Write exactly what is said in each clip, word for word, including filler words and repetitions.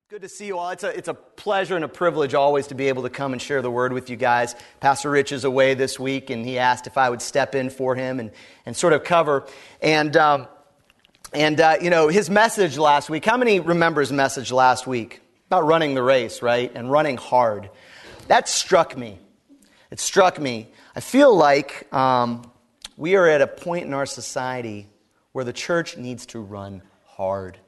Good to see you all. It's a, it's a pleasure and a privilege always to be able to come and share the word with you guys. Pastor Rich is away this week, and he asked if I would step in for him and, and sort of cover. And, um, and uh, you know, his message last week, how many remember his message last week? About running the race, right? And running hard. That struck me. It struck me. I feel like um, we are at a point in our society where the church needs to run hard.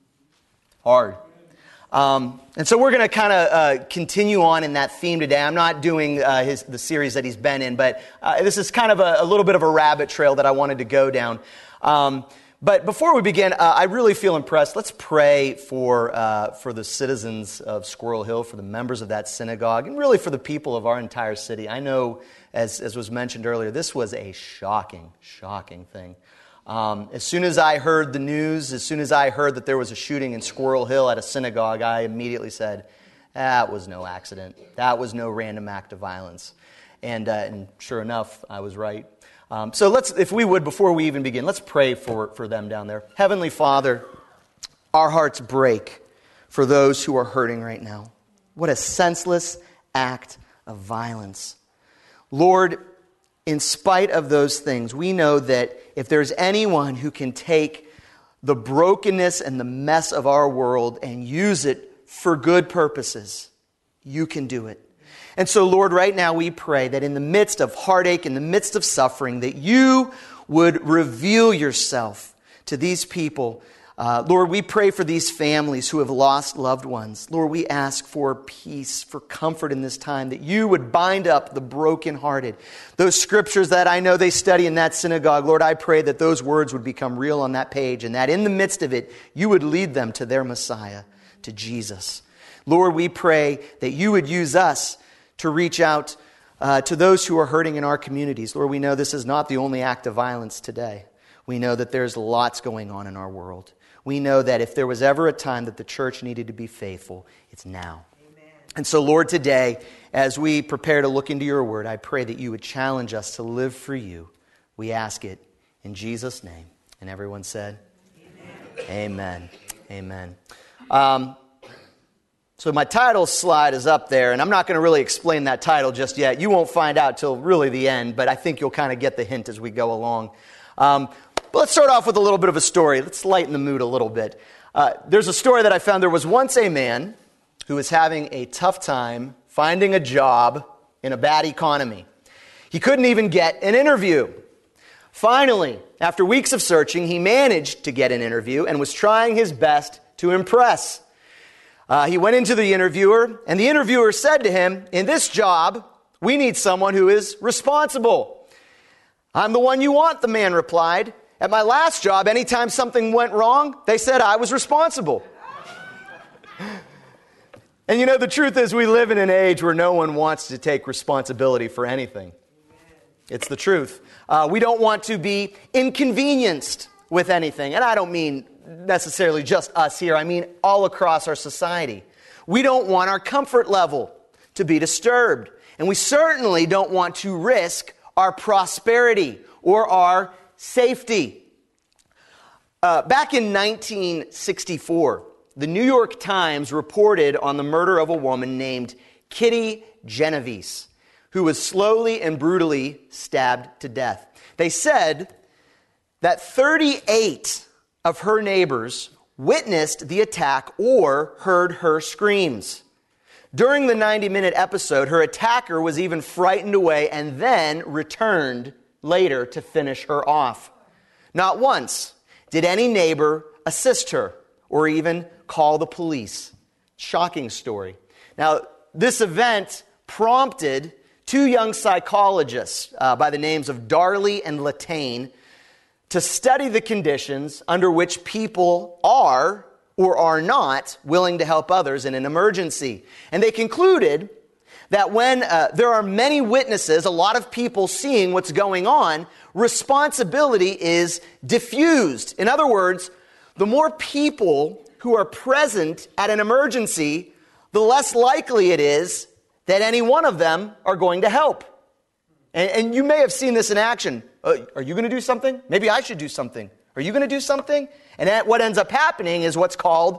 Hard. Um, and so we're going to kind of uh, continue on in that theme today. I'm not doing uh, his, the series that he's been in, but uh, this is kind of a, a little bit of a rabbit trail that I wanted to go down. Um, but before we begin, uh, I really feel impressed. Let's pray for uh, for the citizens of Squirrel Hill, for the members of that synagogue, and really for the people of our entire city. I know, as, as was mentioned earlier, this was a shocking, shocking thing. Um, as soon as I heard the news, as soon as I heard that there was a shooting in Squirrel Hill at a synagogue, I immediately said, that was no accident. That was no random act of violence. And, uh, and sure enough, I was right. Um, so let's, if we would, before we even begin, let's pray for, for them down there. Heavenly Father, our hearts break for those who are hurting right now. What a senseless act of violence. Lord, in spite of those things, we know that if there's anyone who can take the brokenness and the mess of our world and use it for good purposes, you can do it. And so, Lord, right now we pray that in the midst of heartache, in the midst of suffering, that you would reveal yourself to these people. Uh, Lord, we pray for these families who have lost loved ones. Lord, we ask for peace, for comfort in this time, that you would bind up the brokenhearted. Those scriptures that I know they study in that synagogue, Lord, I pray that those words would become real on that page, and that in the midst of it, you would lead them to their Messiah, to Jesus. Lord, we pray that you would use us to reach out uh, to those who are hurting in our communities. Lord, we know this is not the only act of violence today. We know that there's lots going on in our world. We know that if there was ever a time that the church needed to be faithful, it's now. Amen. And so, Lord, today, as we prepare to look into your word, I pray that you would challenge us to live for you. We ask it in Jesus' name. And everyone said, Amen. Amen. Amen. Um, so my title slide is up there, and I'm not going to really explain that title just yet. You won't find out till really the end, but I think you'll kind of get the hint as we go along. Um, But let's start off with a little bit of a story. Let's lighten the mood a little bit. Uh, there's a story that I found. There was once a man who was having a tough time finding a job in a bad economy. He couldn't even get an interview. Finally, after weeks of searching, he managed to get an interview and was trying his best to impress. Uh, he went into the interviewer, and the interviewer said to him, "In this job, we need someone who is responsible." "I'm the one you want," the man replied. "At my last job, anytime something went wrong, they said I was responsible." And you know, the truth is we live in an age where no one wants to take responsibility for anything. It's the truth. Uh, we don't want to be inconvenienced with anything. And I don't mean necessarily just us here. I mean all across our society. We don't want our comfort level to be disturbed. And we certainly don't want to risk our prosperity or our safety. Uh, back in nineteen sixty-four, the New York Times reported on the murder of a woman named Kitty Genovese, who was slowly and brutally stabbed to death. They said that thirty-eight of her neighbors witnessed the attack or heard her screams. During the ninety-minute episode, her attacker was even frightened away and then returned later to finish her off. Not once did any neighbor assist her or even call the police. Shocking story. Now, this event prompted two young psychologists uh, by the names of Darley and Latane to study the conditions under which people are or are not willing to help others in an emergency. And they concluded that when uh, there are many witnesses, a lot of people seeing what's going on, responsibility is diffused. In other words, the more people who are present at an emergency, the less likely it is that any one of them are going to help. And, and you may have seen this in action. Uh, are you going to do something? Maybe I should do something. Are you going to do something? And that, what ends up happening is what's called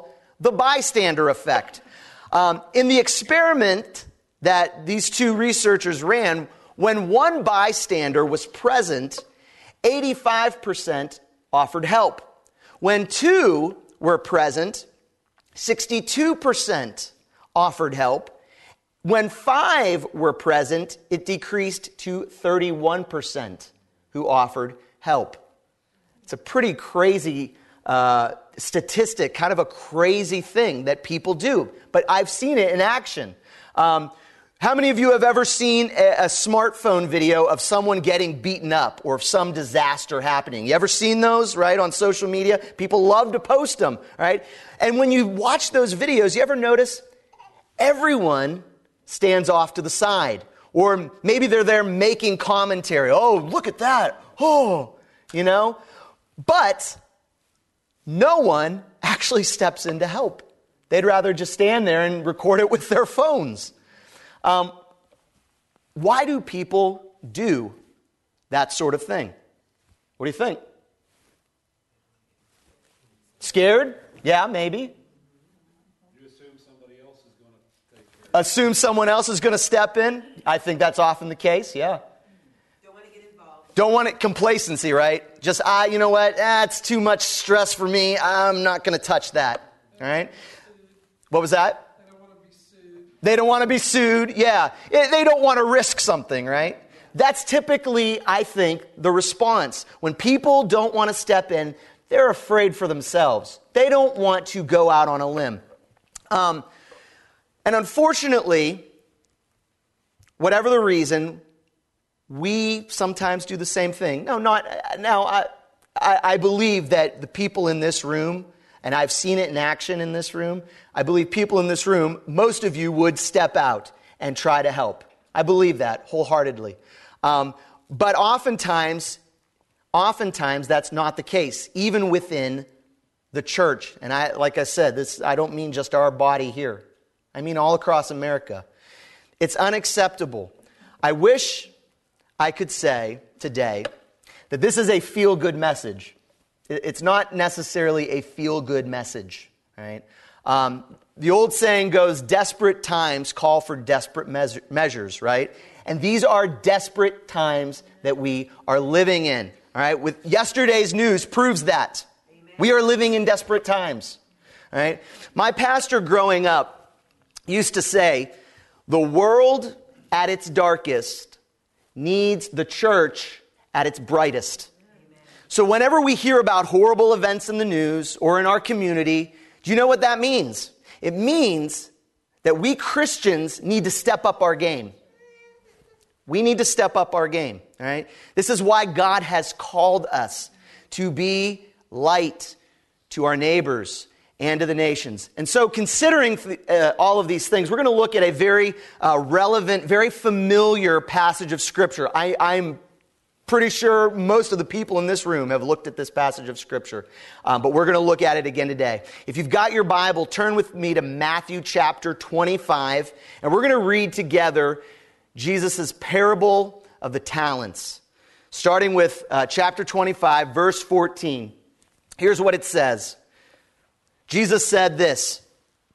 the bystander effect. Um, in the experiment that these two researchers ran, when one bystander was present, eighty-five percent offered help. When two were present, sixty-two percent offered help. When five were present, it decreased to thirty-one percent who offered help. It's a pretty crazy uh, statistic, kind of a crazy thing that people do. But I've seen it in action. Um, how many of you have ever seen a, a smartphone video of someone getting beaten up or some disaster happening? You ever seen those, right, on social media? People love to post them, right? And when you watch those videos, you ever notice everyone stands off to the side? Or maybe they're there making commentary. Oh, look at that. Oh, you know? But no one actually steps in to help. They'd rather just stand there and record it with their phones. Um, why do people do that sort of thing? What do you think? Scared? Yeah, maybe. You assume somebody else is going to take care of it. Assume someone else is going to step in? I think that's often the case, yeah. Don't want to get involved. Don't want it, complacency, right? Just, ah, you know what? Ah, it's too much stress for me. I'm not going to touch that, all right? What was that? They don't want to be sued. They don't want to be sued, yeah. It- They don't want to risk something, right? That's typically, I think, the response. When people don't want to step in, they're afraid for themselves. They don't want to go out on a limb. Um, and unfortunately, whatever the reason, we sometimes do the same thing. No, not now. I, I, I believe that the people in this room, and I've seen it in action in this room, I believe people in this room, most of you would step out and try to help. I believe that wholeheartedly. Um, but oftentimes, oftentimes that's not the case, even within the church. And I, like I said, this I don't mean just our body here. I mean all across America. It's unacceptable. I wish I could say today that this is a feel-good message. It's not necessarily a feel-good message, right? Um, the old saying goes, desperate times call for desperate meas- measures, right? And these are desperate times that we are living in, all right? With yesterday's news proves that. Amen. We are living in desperate times, all right? My pastor growing up used to say, the world at its darkest needs the church at its brightest. So whenever we hear about horrible events in the news or in our community, do you know what that means? It means that we Christians need to step up our game. We need to step up our game, all right? This is why God has called us to be light to our neighbors and to the nations. And so considering uh, all of these things, we're going to look at a very uh, relevant, very familiar passage of Scripture. I, I'm pretty sure most of the people in this room have looked at this passage of Scripture, um, but we're going to look at it again today. If you've got your Bible, turn with me to Matthew chapter twenty-five, and we're going to read together Jesus' parable of the talents, starting with uh, chapter twenty-five, verse fourteen. Here's what it says. Jesus said this,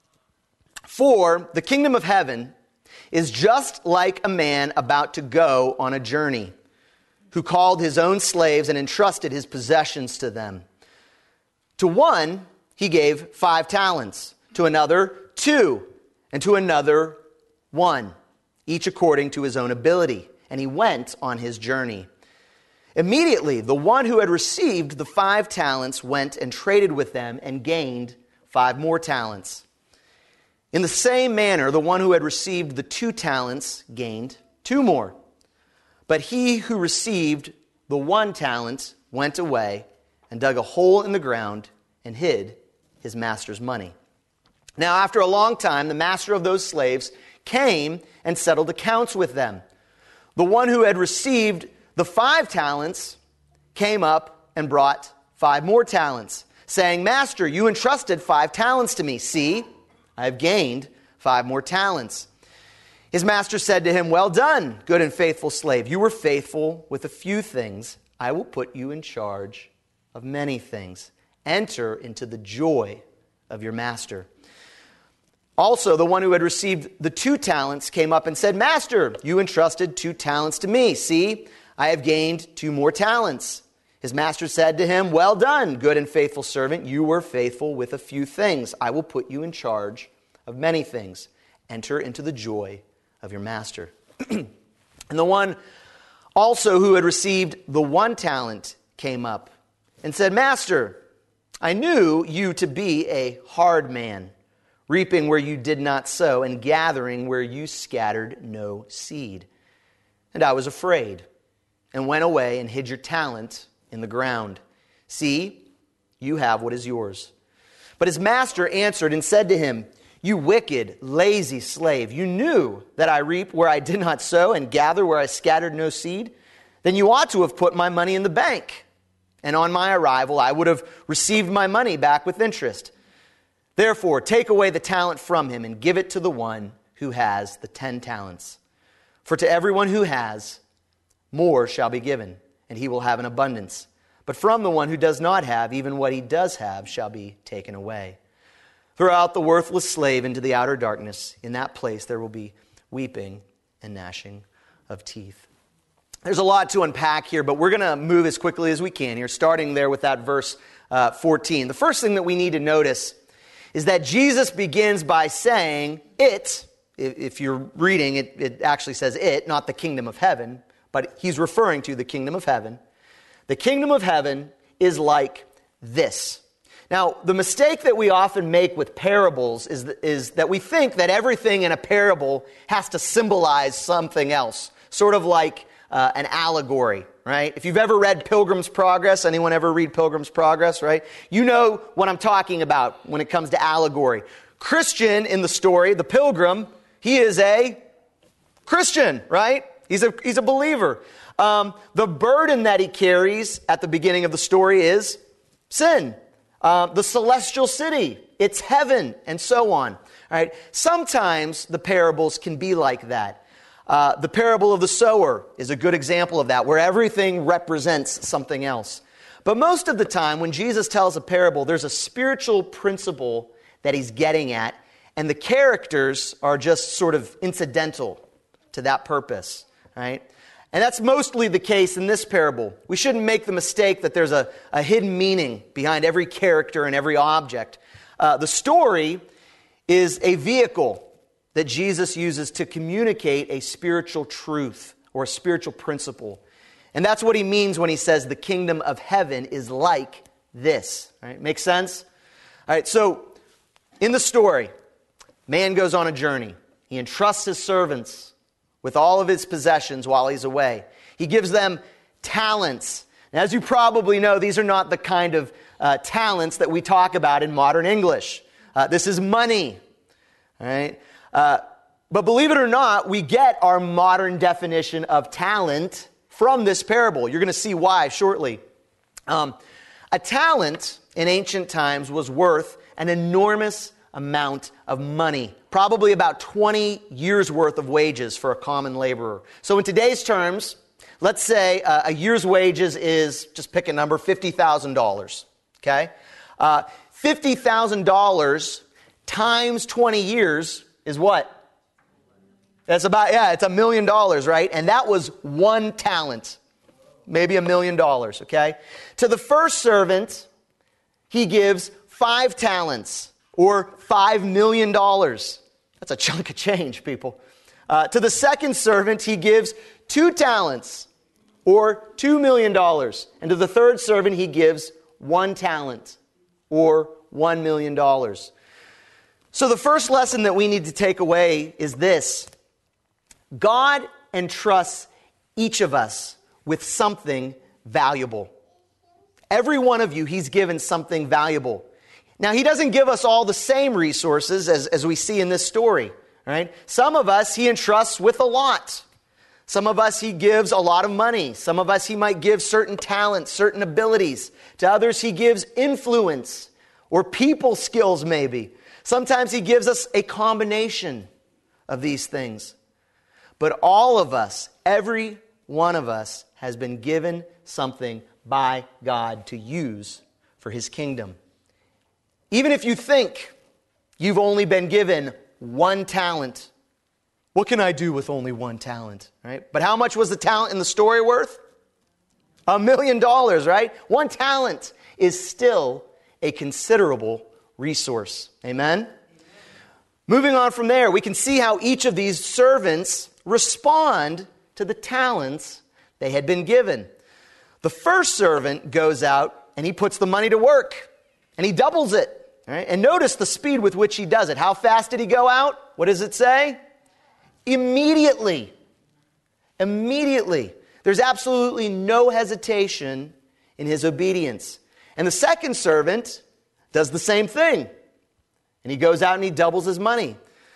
"For the kingdom of heaven is just like a man about to go on a journey, who called his own slaves and entrusted his possessions to them. To one he gave five talents, to another two, and to another one, each according to his own ability. And he went on his journey. Immediately, the one who had received the five talents went and traded with them and gained five more talents. In the same manner, the one who had received the two talents gained two more. But he who received the one talent went away and dug a hole in the ground and hid his master's money. Now, after a long time, the master of those slaves came and settled accounts with them. The one who had received the five talents came up and brought five more talents, saying, 'Master, you entrusted five talents to me. See, I have gained five more talents.' His master said to him, 'Well done, good and faithful slave. You were faithful with a few things. I will put you in charge of many things. Enter into the joy of your master.' Also, the one who had received the two talents came up and said, Master, you entrusted two talents to me. See, I have gained two more talents. His master said to him, Well done, good and faithful servant. You were faithful with a few things. I will put you in charge of many things. Enter into the joy of your master. And the one also who had received the one talent came up and said, Master, I knew you to be a hard man, reaping where you did not sow, and gathering where you scattered no seed. And I was afraid, and went away and hid your talent in the ground. See, you have what is yours. But his master answered and said to him, You wicked, lazy slave, you knew that I reap where I did not sow, and gather where I scattered no seed? Then you ought to have put my money in the bank, and on my arrival I would have received my money back with interest. Therefore, take away the talent from him and give it to the one who has the ten talents. For to everyone who has, more shall be given, and he will have an abundance. But from the one who does not have, even what he does have shall be taken away. Throw out the worthless slave into the outer darkness. In that place there will be weeping and gnashing of teeth. There's a lot to unpack here, but we're going to move as quickly as we can here, starting there with that verse uh, fourteen. The first thing that we need to notice is that Jesus begins by saying it. If you're reading, it, it actually says it, not the kingdom of heaven, but he's referring to the kingdom of heaven. The kingdom of heaven is like this. Now, the mistake that we often make with parables is, is that we think that everything in a parable has to symbolize something else, sort of like uh, an allegory, right? If you've ever read Pilgrim's Progress, anyone ever read Pilgrim's Progress, right? You know what I'm talking about when it comes to allegory. Christian in the story, the pilgrim, he is a Christian, right? He's a, he's a believer. Um, the burden that he carries at the beginning of the story is sin. Uh, the celestial city, it's heaven, and so on. All right. Sometimes the parables can be like that. Uh, the parable of the sower is a good example of that, where everything represents something else. But most of the time, when Jesus tells a parable, there's a spiritual principle that he's getting at, and the characters are just sort of incidental to that purpose, right? And that's mostly the case in this parable. We shouldn't make the mistake that there's a, a hidden meaning behind every character and every object. Uh, the story is a vehicle that Jesus uses to communicate a spiritual truth or a spiritual principle. And that's what he means when he says the kingdom of heaven is like this. Right? Make sense? All right, so in the story, man goes on a journey. He entrusts his servants with all of his possessions while he's away. He gives them talents. And as you probably know, these are not the kind of uh, talents that we talk about in modern English. Uh, this is money. All right? Uh, but believe it or not, we get our modern definition of talent from this parable. You're going to see why shortly. Um, a talent in ancient times was worth an enormous amount of money, probably about twenty years worth of wages for a common laborer. So in today's terms, let's say uh, a year's wages is, just pick a number, fifty thousand dollars. Okay? Uh, fifty thousand dollars times twenty years is what? That's about, yeah, it's a million dollars, right? And that was one talent. Maybe a million dollars, okay? To the first servant, he gives five talents, or five million dollars. That's a chunk of change, people. Uh, to the second servant, he gives two talents, or two million dollars. And to the third servant, he gives one talent, or one million dollars. So the first lesson that we need to take away is this. God entrusts each of us with something valuable. Every one of you, he's given something valuable. Now, he doesn't give us all the same resources as, as we see in this story, right? Some of us he entrusts with a lot. Some of us he gives a lot of money. Some of us he might give certain talents, certain abilities. To others he gives influence or people skills maybe. Sometimes he gives us a combination of these things. But all of us, every one of us, has been given something by God to use for his kingdom. Even if you think you've only been given one talent. What can I do with only one talent, right? But how much was the talent in the story worth? A million dollars, right? One talent is still a considerable resource. Amen? Amen? Moving on from there, we can see how each of these servants respond to the talents they had been given. The first servant goes out and he puts the money to work and he doubles it. Right? And notice the speed with which he does it. How fast did he go out? What does it say? Immediately. Immediately. There's absolutely no hesitation in his obedience. And the second servant does the same thing. And he goes out and he doubles his money.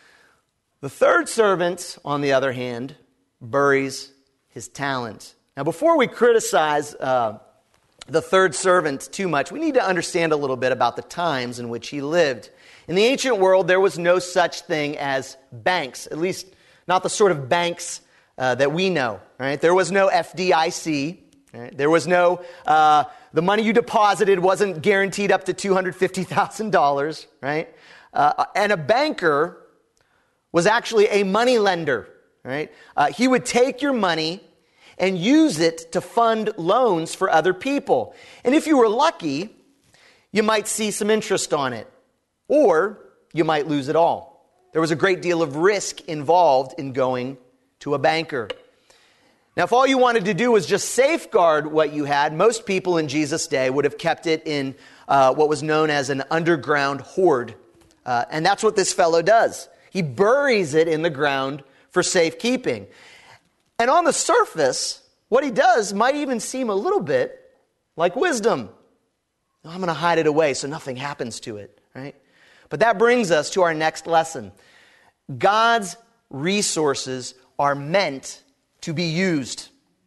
The third servant, on the other hand, buries his talent. Now, before we criticize uh, the third servant too much, we need to understand a little bit about the times in which he lived. In the ancient world, there was no such thing as banks, at least not the sort of banks uh, that we know. Right? There was no F D I C. Right? There was no, uh, the money you deposited wasn't guaranteed up to two hundred fifty thousand dollars. Right? Uh, and a banker was actually a money lender. Right? Uh, he would take your money and use it to fund loans for other people. And if you were lucky, you might see some interest on it, or you might lose it all. There was a great deal of risk involved in going to a banker. Now, if all you wanted to do was just safeguard what you had, most people in Jesus' day would have kept it in uh, what was known as an underground hoard. Uh, and that's what this fellow does. He buries it in the ground for safekeeping. And on the surface, what he does might even seem a little bit like wisdom. I'm going to hide it away so nothing happens to it, right? But that brings us to our next lesson. God's resources are meant to be used.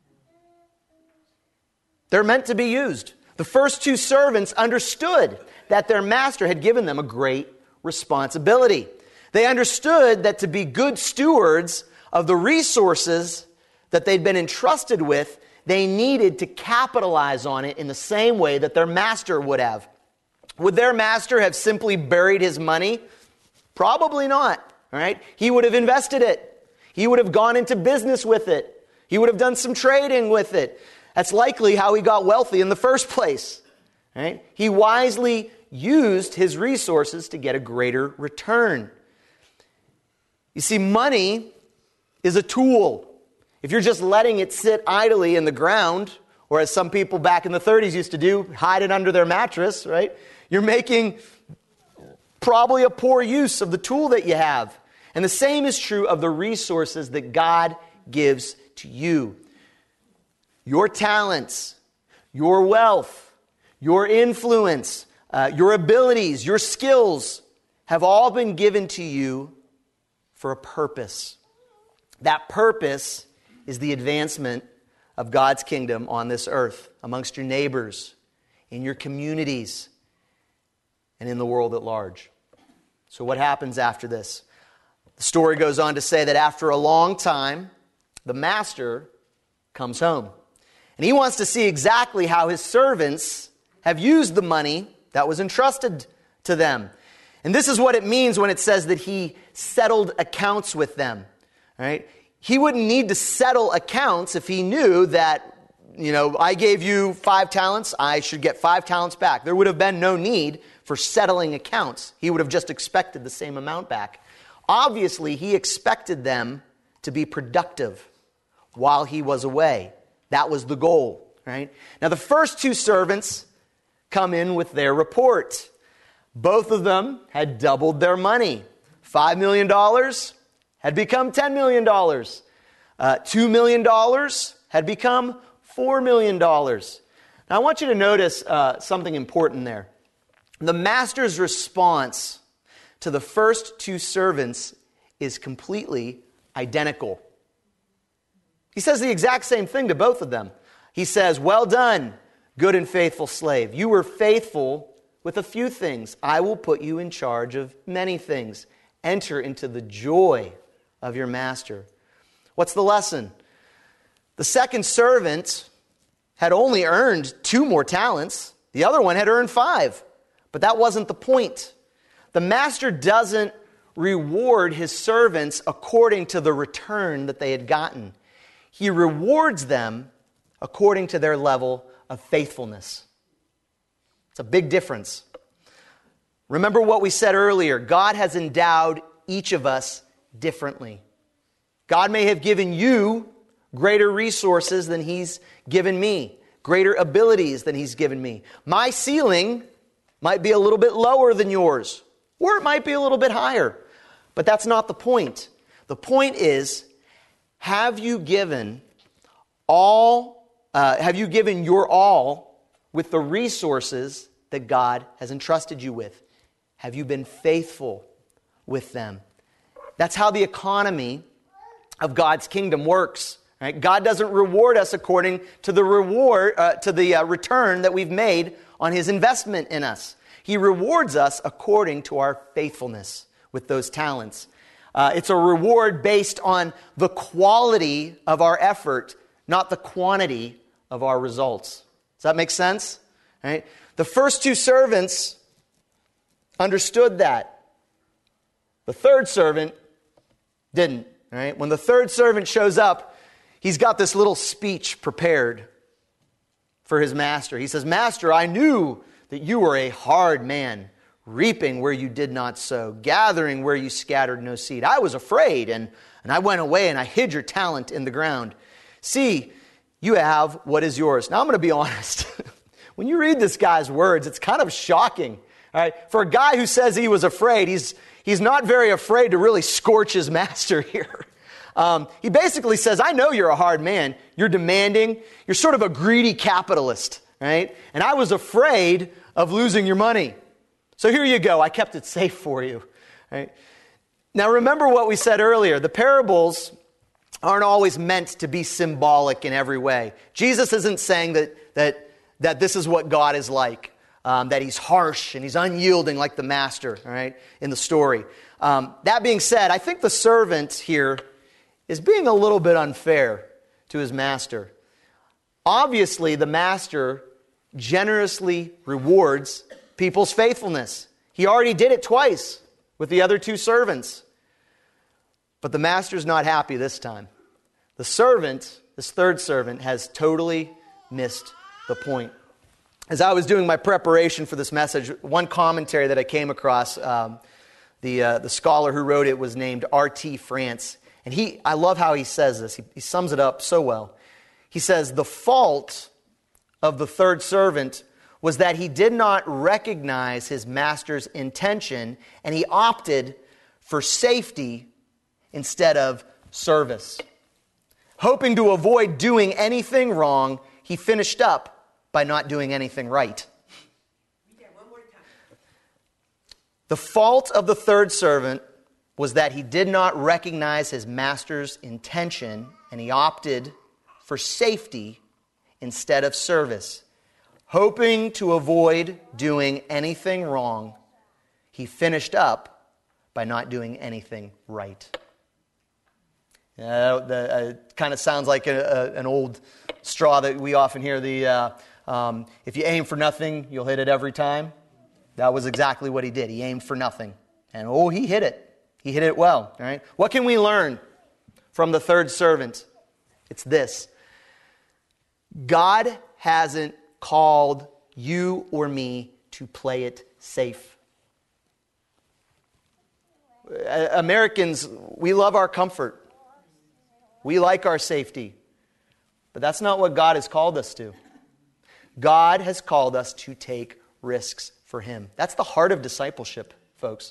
They're meant to be used. The first two servants understood that their master had given them a great responsibility. They understood that to be good stewards of the resources that they'd been entrusted with, they needed to capitalize on it in the same way that their master would have. Would their master have simply buried his money? Probably not, right? He would have invested it. He would have gone into business with it. He would have done some trading with it. That's likely how he got wealthy in the first place, right? He wisely used his resources to get a greater return. You see, money is a tool. If you're just letting it sit idly in the ground, or as some people back in the thirties used to do, hide it under their mattress, right? You're making probably a poor use of the tool that you have. And the same is true of the resources that God gives to you. Your talents, your wealth, your influence, uh, your abilities, your skills have all been given to you for a purpose. That purpose is the advancement of God's kingdom on this earth, amongst your neighbors, in your communities, and in the world at large. So what happens after this? The story goes on to say that after a long time, the master comes home. And he wants to see exactly how his servants have used the money that was entrusted to them. And this is what it means when it says that he settled accounts with them. Right? He wouldn't need to settle accounts if he knew that, you know, I gave you five talents, I should get five talents back. There would have been no need for settling accounts. He would have just expected the same amount back. Obviously, he expected them to be productive while he was away. That was the goal, right? Now, the first two servants come in with their report. Both of them had doubled their money. Five million dollars had become ten million dollars. Uh, two million dollars had become four million dollars. Now, I want you to notice uh, something important there. The master's response to the first two servants is completely identical. He says the exact same thing to both of them. He says, "Well done, good and faithful slave. You were faithful with a few things. I will put you in charge of many things. Enter into the joy of your master." What's the lesson? The second servant had only earned two more talents. The other one had earned five. But that wasn't the point. The master doesn't reward his servants according to the return that they had gotten. He rewards them according to their level of faithfulness. It's a big difference. Remember what we said earlier. God has endowed each of us differently. God may have given you greater resources than he's given me, greater abilities than he's given me. My ceiling might be a little bit lower than yours, or it might be a little bit higher. But that's not the point. The point is, have you given all, uh, have you given your all with the resources that God has entrusted you with? Have you been faithful with them? That's how the economy of God's kingdom works. Right? God doesn't reward us according to the reward, uh, to the uh, return that we've made on his investment in us. He rewards us according to our faithfulness with those talents. Uh, it's a reward based on the quality of our effort, not the quantity of our results. Does that make sense? Right? The first two servants understood that. The third servant didn't. Right? When the third servant shows up, he's got this little speech prepared for his master. He says, "Master, I knew that you were a hard man, reaping where you did not sow, gathering where you scattered no seed. I was afraid, and, and I went away and I hid your talent in the ground. See, you have what is yours." Now I'm going to be honest. When you read this guy's words, it's kind of shocking. All right? For a guy who says he was afraid, he's, he's not very afraid to really scorch his master here. Um, he basically says, I know you're a hard man. You're demanding. You're sort of a greedy capitalist. Right? And I was afraid of losing your money. So here you go. I kept it safe for you. Right? Now remember what we said earlier. The parables aren't always meant to be symbolic in every way. Jesus isn't saying that that that this is what God is like, um, that he's harsh and he's unyielding like the master, all right, in the story. Um, that being said, I think the servant here is being a little bit unfair to his master. Obviously, the master generously rewards people's faithfulness. He already did it twice with the other two servants. But the master's not happy this time. The servant, this third servant, has totally missed the point. As I was doing my preparation for this message, one commentary that I came across, um, the uh, the scholar who wrote it was named R T France. And he, I love how he says this. He, he sums it up so well. He says, the fault of the third servant was that he did not recognize his master's intention, and he opted for safety instead of service. Hoping to avoid doing anything wrong, he finished up by not doing anything right. Read that one more time. The fault of the third servant was that he did not recognize his master's intention, and he opted for safety instead of service. Hoping to avoid doing anything wrong, he finished up by not doing anything right. Uh, the, uh, it kind of sounds like a, a, an old straw that we often hear, the uh, um, if you aim for nothing, you'll hit it every time. That was exactly what he did. He aimed for nothing. And oh, he hit it. He hit it well. All right? What can we learn from the third servant? It's this. God hasn't called you or me to play it safe. Americans, we love our comfort. We like our safety. But that's not what God has called us to. God has called us to take risks for Him. That's the heart of discipleship, folks.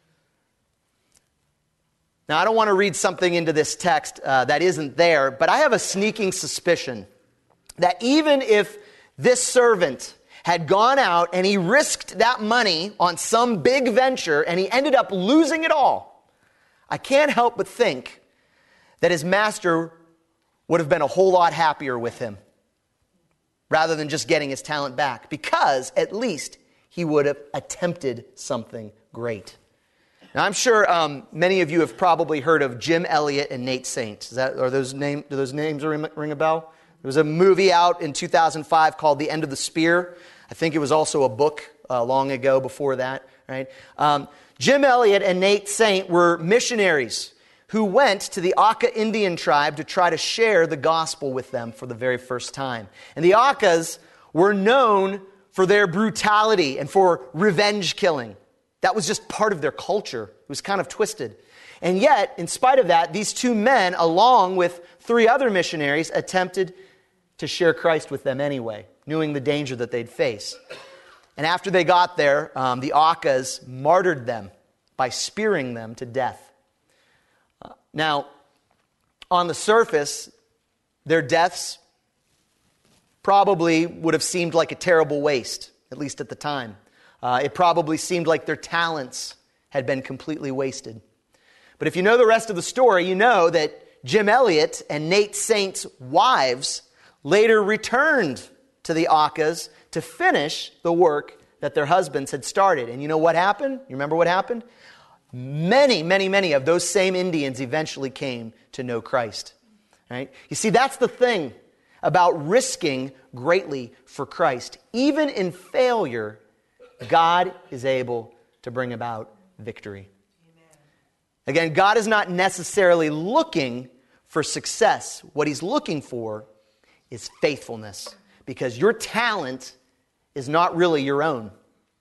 Now, I don't want to read something into this text uh, that isn't there, but I have a sneaking suspicion that even if this servant had gone out and he risked that money on some big venture and he ended up losing it all, I can't help but think that his master would have been a whole lot happier with him rather than just getting his talent back, because at least he would have attempted something great. Now, I'm sure um, many of you have probably heard of Jim Elliot and Nate Saint. Is that, are those name, do those names ring, ring a bell? There was a movie out in two thousand five called The End of the Spear. I think it was also a book uh, long ago before that. Right? Um, Jim Elliot and Nate Saint were missionaries who went to the Auca Indian tribe to try to share the gospel with them for the very first time. And the Aucas were known for their brutality and for revenge killing. That was just part of their culture. It was kind of twisted. And yet, in spite of that, these two men, along with three other missionaries, attempted to share Christ with them anyway, knowing the danger that they'd face. And after they got there, um, the Aucas martyred them by spearing them to death. Uh, now, on the surface, their deaths probably would have seemed like a terrible waste, at least at the time. Uh, it probably seemed like their talents had been completely wasted. But if you know the rest of the story, you know that Jim Elliot and Nate Saint's wives later returned to the Aucas to finish the work that their husbands had started. And you know what happened? You remember what happened? Many, many, many of those same Indians eventually came to know Christ. Right? You see, that's the thing about risking greatly for Christ. Even in failure, God is able to bring about victory. Again, God is not necessarily looking for success. What He's looking for is faithfulness, because your talent is not really your own.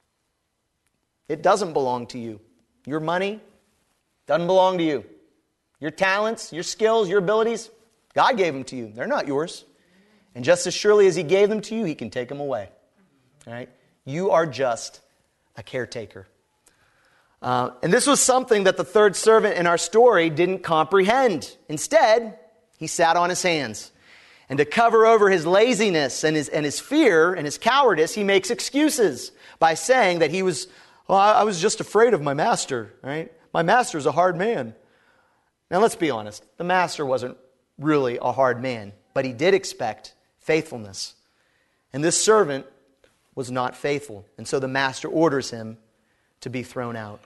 It doesn't belong to you. Your money doesn't belong to you. Your talents, your skills, your abilities, God gave them to you. They're not yours. And just as surely as He gave them to you, He can take them away. All right? You are just a caretaker. Uh, and this was something that the third servant in our story didn't comprehend. Instead, he sat on his hands. And to cover over his laziness and his, and his fear and his cowardice, he makes excuses by saying that he was, well, I was just afraid of my master, right? My master's a hard man. Now, let's be honest. The master wasn't really a hard man, but he did expect faithfulness. And this servant was not faithful. And so the master orders him to be thrown out.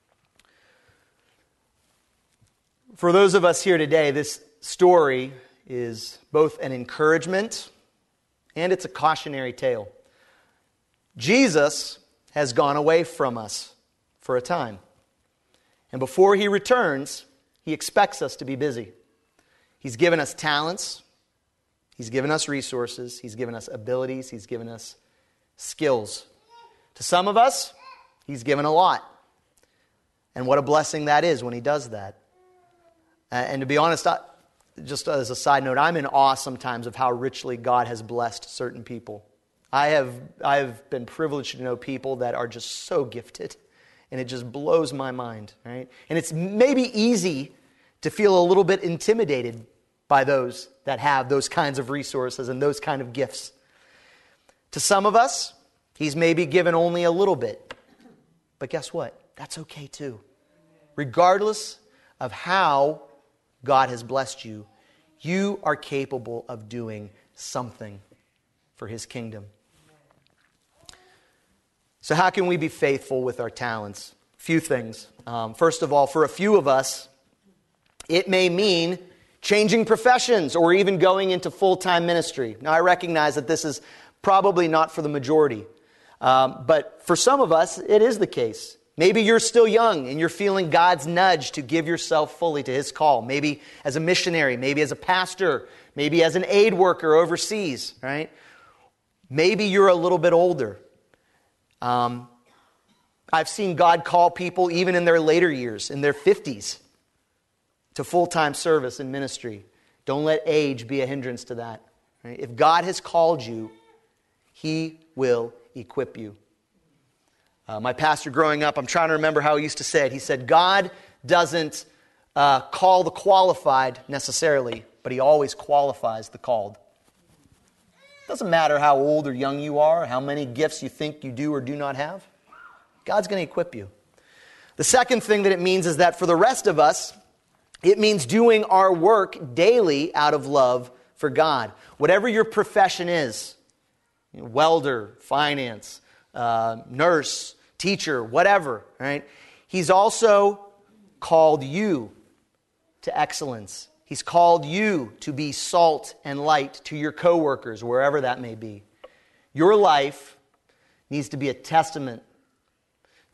For those of us here today, this story is both an encouragement and it's a cautionary tale. Jesus has gone away from us for a time. And before He returns, He expects us to be busy. He's given us talents. He's given us resources. He's given us abilities. He's given us skills. To some of us, He's given a lot. And what a blessing that is when He does that. Uh, and to be honest, I, just as a side note, I'm in awe sometimes of how richly God has blessed certain people. I have I have been privileged to know people that are just so gifted. And it just blows my mind, right? And it's maybe easy to feel a little bit intimidated by those that have those kinds of resources and those kind of gifts. To some of us, He's maybe given only a little bit. But guess what? That's okay too. Regardless of how God has blessed you, you are capable of doing something for His kingdom. So how can we be faithful with our talents? A few things. Um, first of all, for a few of us, it may mean changing professions or even going into full-time ministry. Now, I recognize that this is probably not for the majority. Um, but for some of us, it is the case. Maybe you're still young and you're feeling God's nudge to give yourself fully to His call. Maybe as a missionary, maybe as a pastor, maybe as an aid worker overseas, right? Maybe you're a little bit older. Um, I've seen God call people even in their later years, in their fifties, to full-time service in ministry. Don't let age be a hindrance to that. Right? If God has called you, He will equip you. Uh, my pastor growing up, I'm trying to remember how he used to say it. He said, God doesn't uh, call the qualified necessarily, but He always qualifies the called. Doesn't matter how old or young you are, how many gifts you think you do or do not have. God's going to equip you. The second thing that it means is that for the rest of us, it means doing our work daily out of love for God. Whatever your profession is, you know, welder, finance, uh, nurse, teacher, whatever, right? He's also called you to excellence. He's called you to be salt and light to your coworkers, wherever that may be. Your life needs to be a testament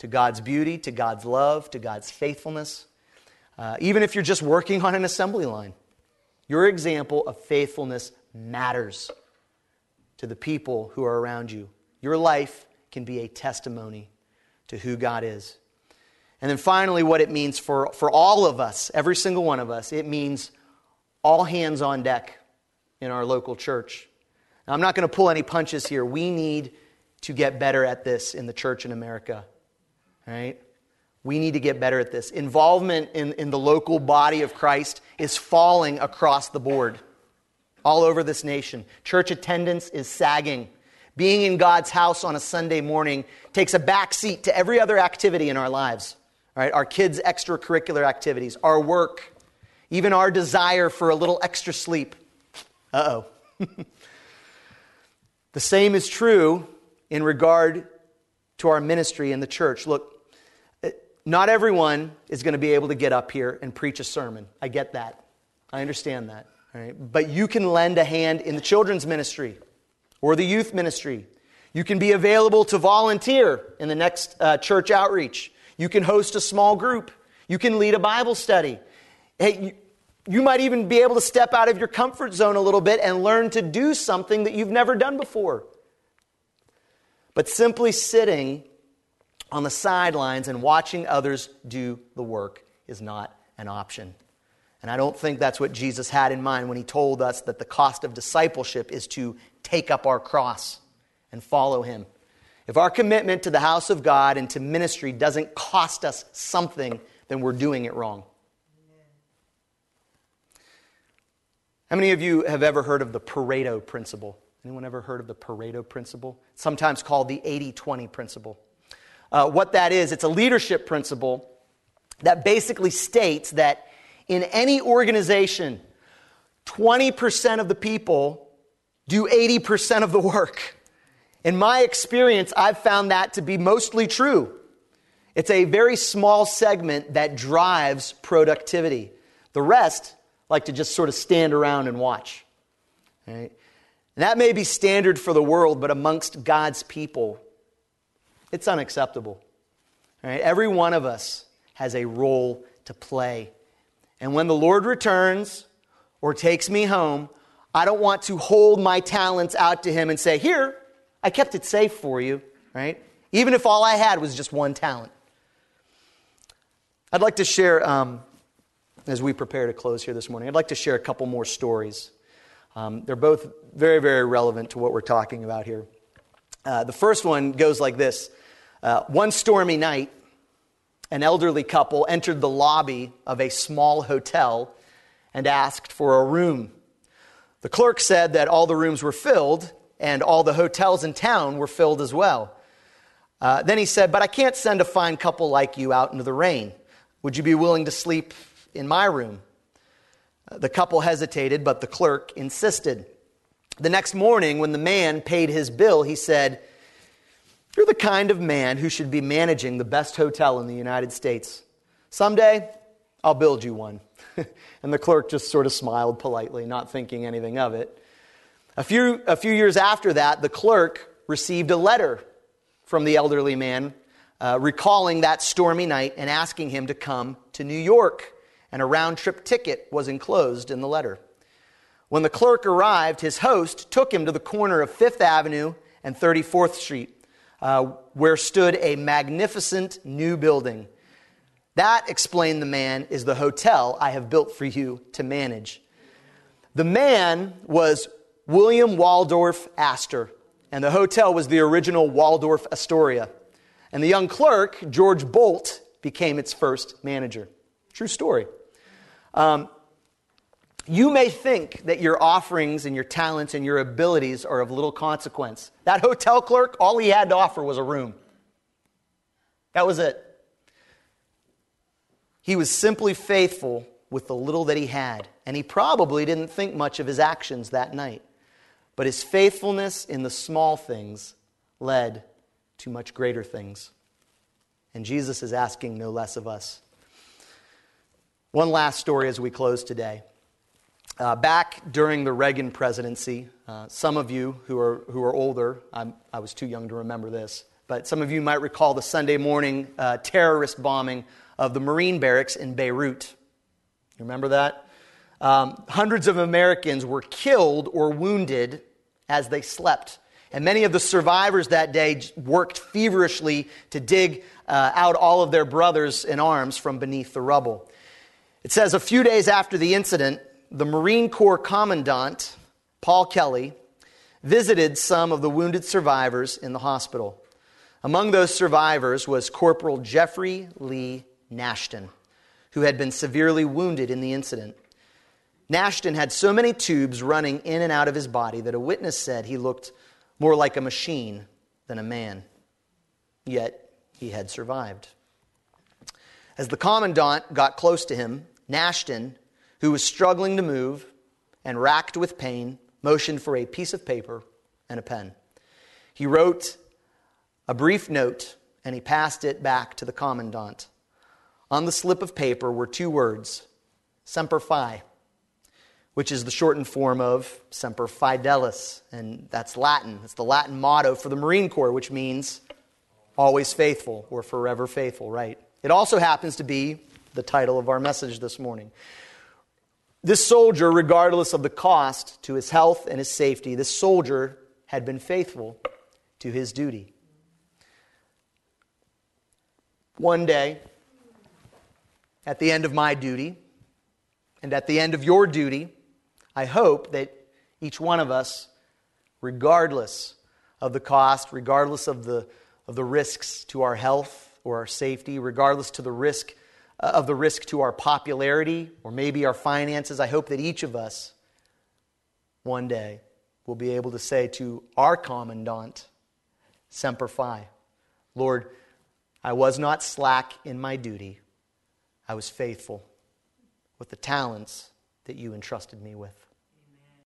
to God's beauty, to God's love, to God's faithfulness. Uh, even if you're just working on an assembly line, your example of faithfulness matters to the people who are around you. Your life can be a testimony to who God is. And then finally, what it means for, for all of us, every single one of us, it means all hands on deck in our local church. Now, I'm not going to pull any punches here. We need to get better at this in the church in America. All right? We need to get better at this. Involvement in, in the local body of Christ is falling across the board, all over this nation. Church attendance is sagging. Being in God's house on a Sunday morning takes a back seat to every other activity in our lives. All right? Our kids' extracurricular activities, our work, even our desire for a little extra sleep. Uh-oh. The same is true in regard to our ministry in the church. Look, not everyone is going to be able to get up here and preach a sermon. I get that. I understand that. All right? But you can lend a hand in the children's ministry or the youth ministry. You can be available to volunteer in the next uh, church outreach. You can host a small group. You can lead a Bible study. Hey, you, you might even be able to step out of your comfort zone a little bit and learn to do something that you've never done before. But simply sitting on the sidelines and watching others do the work is not an option. And I don't think that's what Jesus had in mind when he told us that the cost of discipleship is to take up our cross and follow him. If our commitment to the house of God and to ministry doesn't cost us something, then we're doing it wrong. How many of you have ever heard of the Pareto principle? Anyone ever heard of the Pareto principle? It's sometimes called the eighty twenty principle. Uh, what that is, it's a leadership principle that basically states that in any organization, twenty percent of the people do eighty percent of the work. In my experience, I've found that to be mostly true. It's a very small segment that drives productivity. The rest like to just sort of stand around and watch. Right? And that may be standard for the world, but amongst God's people, it's unacceptable. Right? Every one of us has a role to play. And when the Lord returns or takes me home, I don't want to hold my talents out to him and say, here, I kept it safe for you, right? Even if all I had was just one talent. I'd like to share, um, as we prepare to close here this morning, I'd like to share a couple more stories. Um, they're both very, very relevant to what we're talking about here. Uh, the first one goes like this. Uh, one stormy night, an elderly couple entered the lobby of a small hotel and asked for a room. The clerk said that all the rooms were filled and all the hotels in town were filled as well. Uh, then he said, but I can't send a fine couple like you out into the rain. Would you be willing to sleep in my room? Uh, the couple hesitated, but the clerk insisted. The next morning, when the man paid his bill, he said, you're the kind of man who should be managing the best hotel in the United States. Someday, I'll build you one. And the clerk just sort of smiled politely, not thinking anything of it. A few, a few years after that, the clerk received a letter from the elderly man uh, recalling that stormy night and asking him to come to New York. And a round-trip ticket was enclosed in the letter. When the clerk arrived, his host took him to the corner of Fifth Avenue and thirty-fourth Street, uh, where stood a magnificent new building. That, explained the man, is the hotel I have built for you to manage. The man was William Waldorf Astor, and the hotel was the original Waldorf Astoria. And the young clerk, George Bolt, became its first manager. True story. Um, you may think that your offerings and your talents and your abilities are of little consequence. That hotel clerk, all he had to offer was a room. That was it. He was simply faithful with the little that he had, and he probably didn't think much of his actions that night. But his faithfulness in the small things led to much greater things. And Jesus is asking no less of us. One last story as we close today. Uh, back during the Reagan presidency, uh, some of you who are who are older, I'm, I was too young to remember this, but some of you might recall the Sunday morning uh, terrorist bombing of the Marine barracks in Beirut. You remember that? Um, hundreds of Americans were killed or wounded as they slept. And many of the survivors that day worked feverishly to dig uh, out all of their brothers in arms from beneath the rubble. It says a few days after the incident, the Marine Corps Commandant, Paul Kelly, visited some of the wounded survivors in the hospital. Among those survivors was Corporal Jeffrey Lee Nashton, who had been severely wounded in the incident. Nashton had so many tubes running in and out of his body that a witness said he looked more like a machine than a man. Yet he had survived. As the commandant got close to him, Nashton, who was struggling to move and racked with pain, motioned for a piece of paper and a pen. He wrote a brief note and he passed it back to the commandant. On the slip of paper were two words, Semper Fi, which is the shortened form of Semper Fidelis, and that's Latin. It's the Latin motto for the Marine Corps, which means always faithful or forever faithful, right? It also happens to be the title of our message this morning. This soldier, regardless of the cost to his health and his safety, this soldier had been faithful to his duty. One day, at the end of my duty, and at the end of your duty, I hope that each one of us, regardless of the cost, regardless of the of the risks to our health or our safety, regardless to the risk uh, of the risk to our popularity or maybe our finances, I hope that each of us one day will be able to say to our commandant, Semper Fi, Lord, I was not slack in my duty. I was faithful with the talents that you entrusted me with.